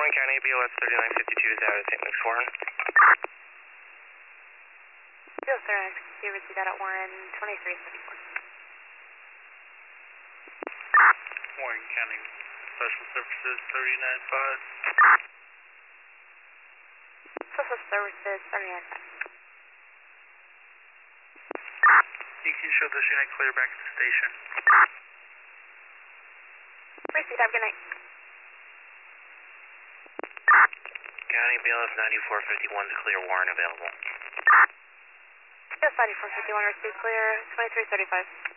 Warren County, BOS 3952 is out of St. Luke's, Warren. BOS 3952, received that at Warren 2374. Warren County Special Services 395. Special Services 395. You can show this unit clear back to the station. Received that, good night. County, BLS 9451 to clear, Warren available. BOS 9451, received clear 2335.